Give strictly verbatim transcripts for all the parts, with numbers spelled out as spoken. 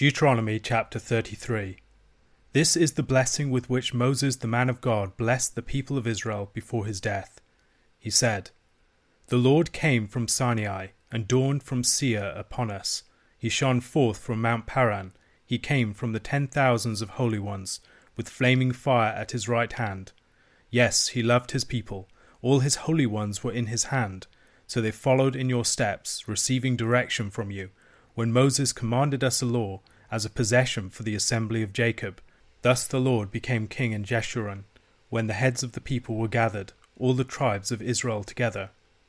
Deuteronomy chapter thirty-three. This is the blessing with which Moses the man of God blessed the people of Israel before his death. He said, The Lord came from Sinai, and dawned from Seir upon us. He shone forth from Mount Paran. He came from the ten thousands of holy ones, with flaming fire at his right hand. Yes, he loved his people. All his holy ones were in his hand. So they followed in your steps, receiving direction from you, when Moses commanded us a law, as a possession for the assembly of Jacob. Thus the Lord became king in Jeshurun, when the heads of the people were gathered, all the tribes of Israel together.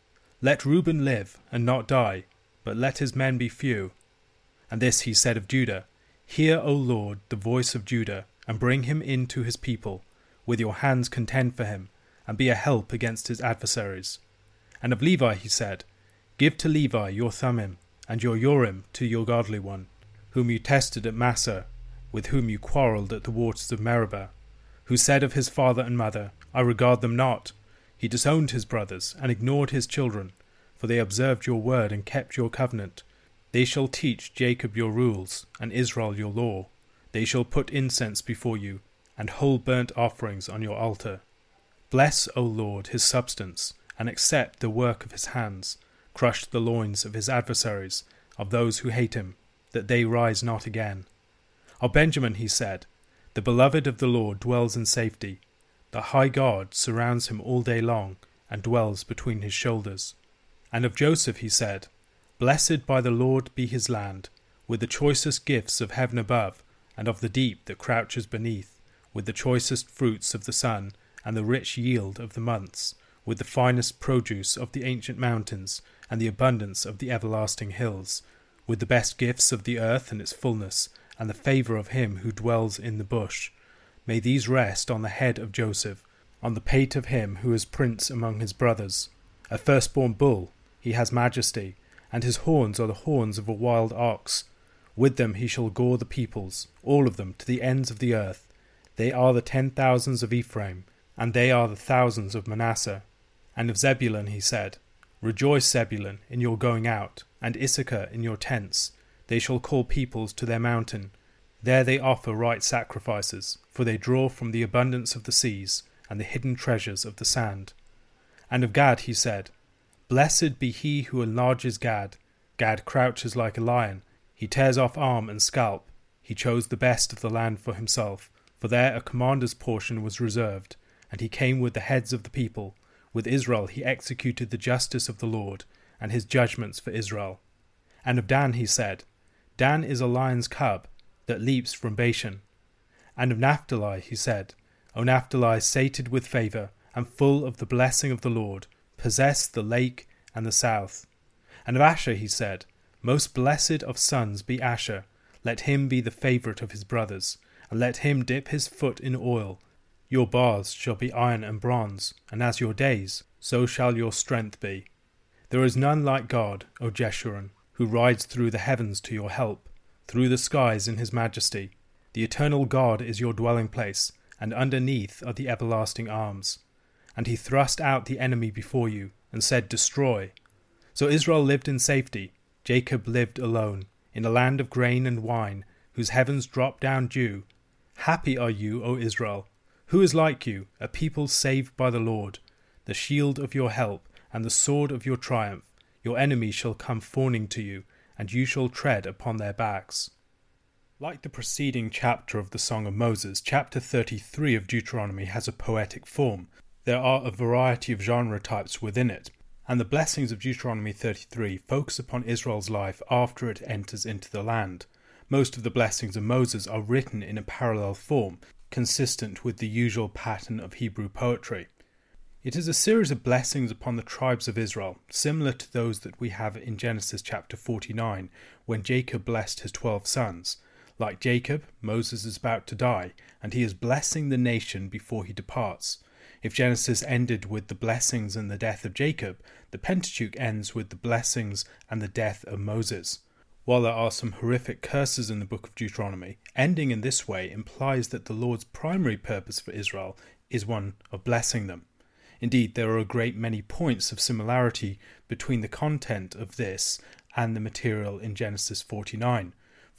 Let Reuben live, and not die, but let his men be few. And this he said of Judah, Hear, O Lord, the voice of Judah, and bring him in to his people. With your hands contend for him, and be a help against his adversaries. And of Levi he said, Give to Levi your Thummim, and your Urim to your godly one, whom you tested at Massah, with whom you quarrelled at the waters of Meribah, who said of his father and mother, I regard them not. He disowned his brothers, and ignored his children, for they observed your word and kept your covenant. They shall teach Jacob your rules, and Israel your law. They shall put incense before you, and whole burnt offerings on your altar. Bless, O Lord, his substance, and accept the work of his hands. Crush the loins of his adversaries, of those who hate him, that they rise not again. Of Benjamin he said, The beloved of the Lord dwells in safety. The high God surrounds him all day long, and dwells between his shoulders. And of Joseph he said, Blessed by the Lord be his land, with the choicest gifts of heaven above, and of the deep that crouches beneath, with the choicest fruits of the sun, and the rich yield of the months, with the finest produce of the ancient mountains, and the abundance of the everlasting hills, with the best gifts of the earth and its fullness, and the favour of him who dwells in the bush. May these rest on the head of Joseph, on the pate of him who is prince among his brothers. A firstborn bull, he has majesty, and his horns are the horns of a wild ox. With them he shall gore the peoples, all of them, to the ends of the earth. They are the ten thousands of Ephraim, and they are the thousands of Manasseh. And of Zebulun he said, Rejoice, Zebulun, in your going out, and Issachar in your tents. They shall call peoples to their mountain. There they offer right sacrifices, for they draw from the abundance of the seas, and the hidden treasures of the sand. And of Gad he said, Blessed be he who enlarges Gad. Gad crouches like a lion. He tears off arm and scalp. He chose the best of the land for himself, for there a commander's portion was reserved, and he came with the heads of the people. With Israel he executed the justice of the Lord, and his judgments for Israel. And of Dan he said, Dan is a lion's cub, that leaps from Bashan. And of Naphtali he said, O Naphtali, sated with favour, and full of the blessing of the Lord, possess the lake and the south. And of Asher he said, Most blessed of sons be Asher, let him be the favourite of his brothers, and let him dip his foot in oil. Your baths shall be iron and bronze, and as your days, so shall your strength be. There is none like God, O Jeshurun, who rides through the heavens to your help, through the skies in his majesty. The eternal God is your dwelling place, and underneath are the everlasting arms. And he thrust out the enemy before you, and said, Destroy. So Israel lived in safety, Jacob lived alone, in a land of grain and wine, whose heavens drop down dew. Happy are you, O Israel! Who is like you, a people saved by the Lord? The shield of your help, and the sword of your triumph. Your enemies shall come fawning to you, and you shall tread upon their backs. Like the preceding chapter of the Song of Moses, chapter thirty-three of Deuteronomy has a poetic form. There are a variety of genre types within it, and the blessings of Deuteronomy thirty-three focus upon Israel's life after it enters into the land. Most of the blessings of Moses are written in a parallel form, consistent with the usual pattern of Hebrew poetry. It is a series of blessings upon the tribes of Israel, similar to those that we have in Genesis chapter forty-nine, when Jacob blessed his twelve sons. Like Jacob, Moses is about to die, and he is blessing the nation before he departs. If Genesis ended with the blessings and the death of Jacob, the Pentateuch ends with the blessings and the death of Moses. While there are some horrific curses in the book of Deuteronomy, ending in this way implies that the Lord's primary purpose for Israel is one of blessing them. Indeed, there are a great many points of similarity between the content of this and the material in Genesis forty-nine.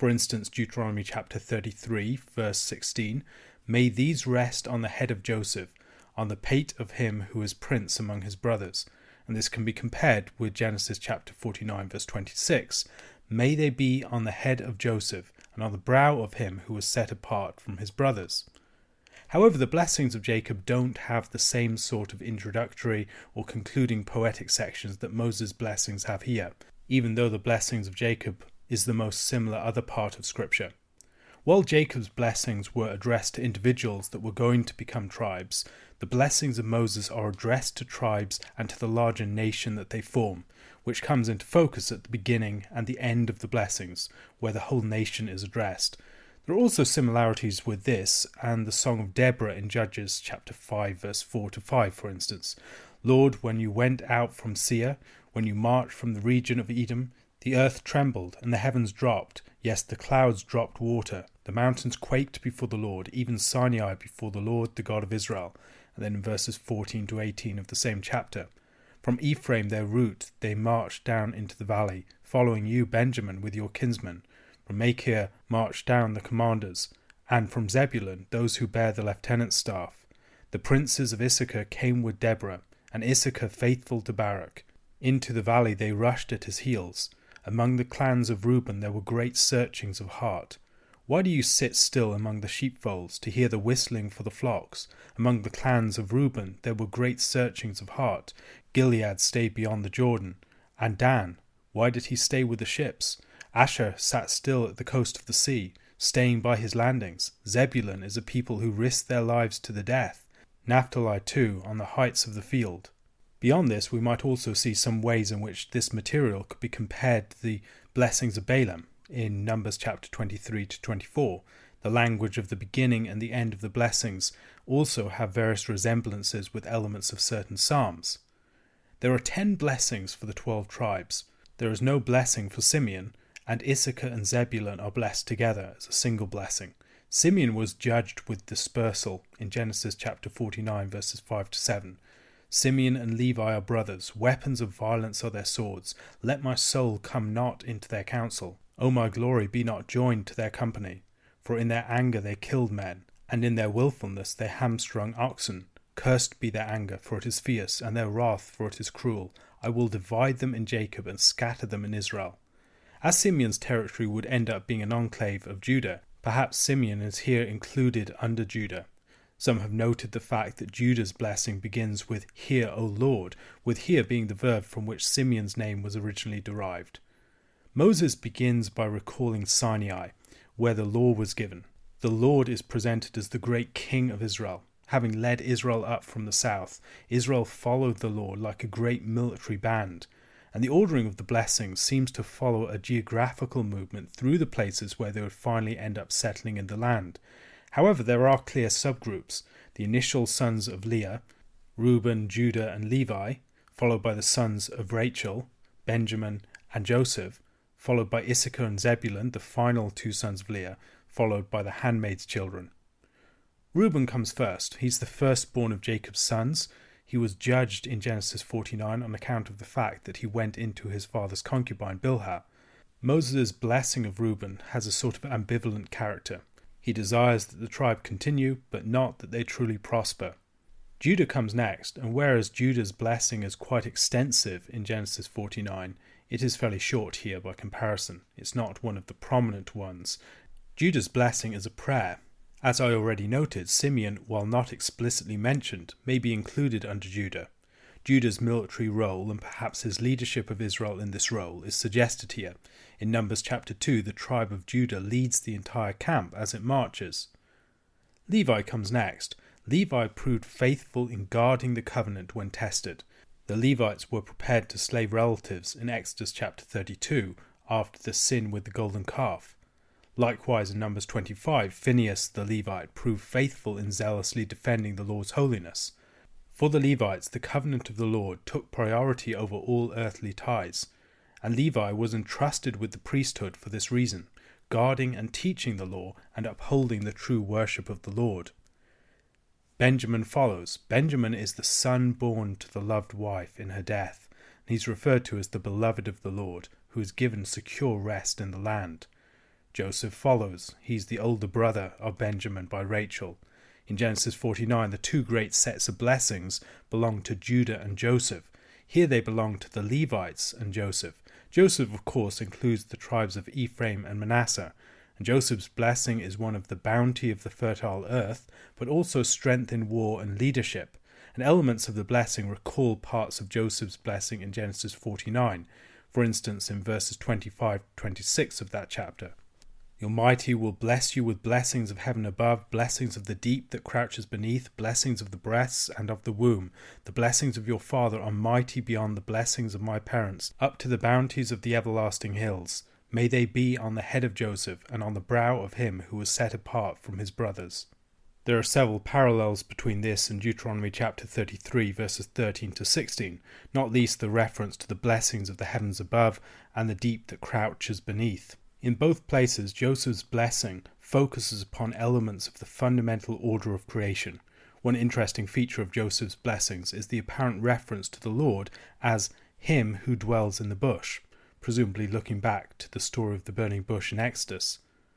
For instance, Deuteronomy chapter thirty-three, verse sixteen, "May these rest on the head of Joseph, on the pate of him who is prince among his brothers." And this can be compared with Genesis chapter forty-nine, verse twenty-six, "May they be on the head of Joseph, and on the brow of him who was set apart from his brothers." However, the blessings of Jacob don't have the same sort of introductory or concluding poetic sections that Moses' blessings have here, even though the blessings of Jacob is the most similar other part of Scripture. While Jacob's blessings were addressed to individuals that were going to become tribes, the blessings of Moses are addressed to tribes and to the larger nation that they form, which comes into focus at the beginning and the end of the blessings, where the whole nation is addressed. There are also similarities with this and the Song of Deborah in Judges chapter five, verse four to five, for instance. "Lord, when you went out from Seir, when you marched from the region of Edom, the earth trembled and the heavens dropped. Yes, the clouds dropped water. The mountains quaked before the Lord, even Sinai before the Lord, the God of Israel." And then in verses fourteen to eighteen of the same chapter. "From Ephraim their route they marched down into the valley, following you, Benjamin, with your kinsmen. From Machir marched down the commanders, and from Zebulun those who bear the lieutenant's staff. The princes of Issachar came with Deborah, and Issachar faithful to Barak. Into the valley they rushed at his heels. Among the clans of Reuben there were great searchings of heart. Why do you sit still among the sheepfolds to hear the whistling for the flocks? Among the clans of Reuben there were great searchings of heart. Gilead stayed beyond the Jordan. And Dan, why did he stay with the ships? Asher sat still at the coast of the sea, staying by his landings. Zebulun is a people who risk their lives to the death. Naphtali too, on the heights of the field." Beyond this, we might also see some ways in which this material could be compared to the blessings of Balaam in Numbers chapter twenty-three to twenty-four. The language of the beginning and the end of the blessings also have various resemblances with elements of certain psalms. There are ten blessings for the twelve tribes. There is no blessing for Simeon, and Issachar and Zebulun are blessed together as a single blessing. Simeon was judged with dispersal in Genesis chapter forty-nine, verses five to seven. "Simeon and Levi are brothers, weapons of violence are their swords. Let my soul come not into their counsel. O my glory, be not joined to their company. For in their anger they killed men, and in their wilfulness they hamstrung oxen. Cursed be their anger, for it is fierce, and their wrath, for it is cruel. I will divide them in Jacob and scatter them in Israel." As Simeon's territory would end up being an enclave of Judah, perhaps Simeon is here included under Judah. Some have noted the fact that Judah's blessing begins with "Hear, O Lord," with "hear" being the verb from which Simeon's name was originally derived. Moses begins by recalling Sinai, where the law was given. The Lord is presented as the great king of Israel. Having led Israel up from the south, Israel followed the Lord like a great military band, and the ordering of the blessings seems to follow a geographical movement through the places where they would finally end up settling in the land. However, there are clear subgroups: the initial sons of Leah, Reuben, Judah, and Levi, followed by the sons of Rachel, Benjamin, and Joseph, followed by Issachar and Zebulun, the final two sons of Leah, followed by the handmaid's children. Reuben comes first. He's the firstborn of Jacob's sons. He was judged in Genesis forty-nine on account of the fact that he went into his father's concubine Bilhah. Moses' blessing of Reuben has a sort of ambivalent character. He desires that the tribe continue, but not that they truly prosper. Judah comes next, and whereas Judah's blessing is quite extensive in Genesis forty-nine, it is fairly short here by comparison. It's not one of the prominent ones. Judah's blessing is a prayer. As I already noted, Simeon, while not explicitly mentioned, may be included under Judah. Judah's military role, and perhaps his leadership of Israel in this role, is suggested here. In Numbers chapter two, the tribe of Judah leads the entire camp as it marches. Levi comes next. Levi proved faithful in guarding the covenant when tested. The Levites were prepared to slay relatives in Exodus chapter thirty-two after the sin with the golden calf. Likewise, in Numbers twenty-five, Phinehas the Levite proved faithful in zealously defending the Lord's holiness. For the Levites, the covenant of the Lord took priority over all earthly ties, and Levi was entrusted with the priesthood for this reason, guarding and teaching the law and upholding the true worship of the Lord. Benjamin follows. Benjamin is the son born to the loved wife in her death, and he's referred to as the beloved of the Lord, who is given secure rest in the land. Joseph follows. He's the older brother of Benjamin by Rachel. In Genesis forty-nine, the two great sets of blessings belong to Judah and Joseph. Here they belong to the Levites and Joseph. Joseph, of course, includes the tribes of Ephraim and Manasseh, and Joseph's blessing is one of the bounty of the fertile earth, but also strength in war and leadership. And elements of the blessing recall parts of Joseph's blessing in Genesis forty-nine, for instance in verses twenty-five to twenty-six of that chapter. The Almighty will bless you with blessings of heaven above, blessings of the deep that crouches beneath, blessings of the breasts and of the womb. The blessings of your father are mighty beyond the blessings of my parents, up to the bounties of the everlasting hills. May they be on the head of Joseph, and on the brow of him who was set apart from his brothers. There are several parallels between this and Deuteronomy chapter thirty-three, verses thirteen to sixteen, not least the reference to the blessings of the heavens above and the deep that crouches beneath. In both places, Joseph's blessing focuses upon elements of the fundamental order of creation. One interesting feature of Joseph's blessings is the apparent reference to the Lord as him who dwells in the bush, presumably looking back to the story of the burning bush in Exodus.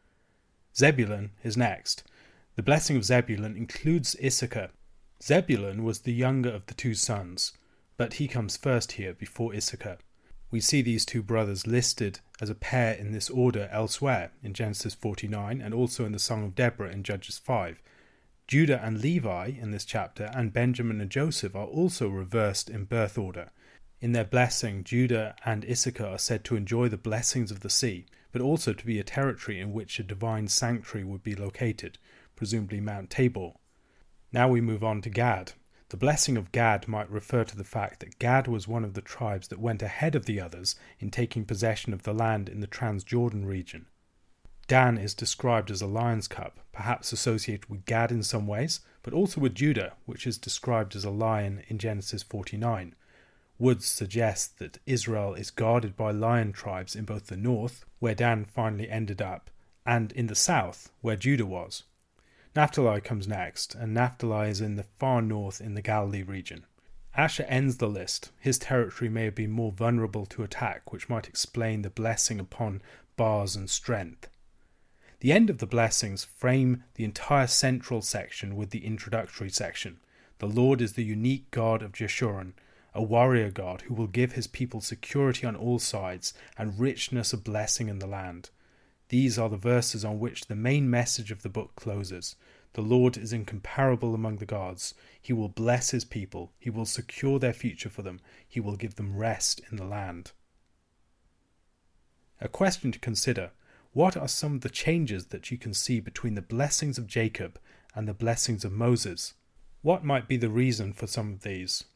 Zebulun is next. The blessing of Zebulun includes Issachar. Zebulun was the younger of the two sons, but he comes first here before Issachar. We see these two brothers listed as a pair in this order elsewhere in Genesis forty-nine and also in the Song of Deborah in Judges five. Judah and Levi in this chapter and Benjamin and Joseph are also reversed in birth order. In their blessing, Judah and Issachar are said to enjoy the blessings of the sea, but also to be a territory in which a divine sanctuary would be located, presumably Mount Tabor. Now we move on to Gad. The blessing of Gad might refer to the fact that Gad was one of the tribes that went ahead of the others in taking possession of the land in the Transjordan region. Dan is described as a lion's cub, perhaps associated with Gad in some ways, but also with Judah, which is described as a lion in Genesis forty-nine. Woods suggests that Israel is guarded by lion tribes in both the north, where Dan finally ended up, and in the south, where Judah was. Naphtali comes next, and Naphtali is in the far north in the Galilee region. Asher ends the list. His territory may have been more vulnerable to attack, which might explain the blessing upon bars and strength. The end of the blessings frame the entire central section with the introductory section. The Lord is the unique God of Jeshurun, a warrior God who will give his people security on all sides and richness of blessing in the land. These are the verses on which the main message of the book closes. The Lord is incomparable among the gods. He will bless his people. He will secure their future for them. He will give them rest in the land. A question to consider: what are some of the changes that you can see between the blessings of Jacob and the blessings of Moses? What might be the reason for some of these?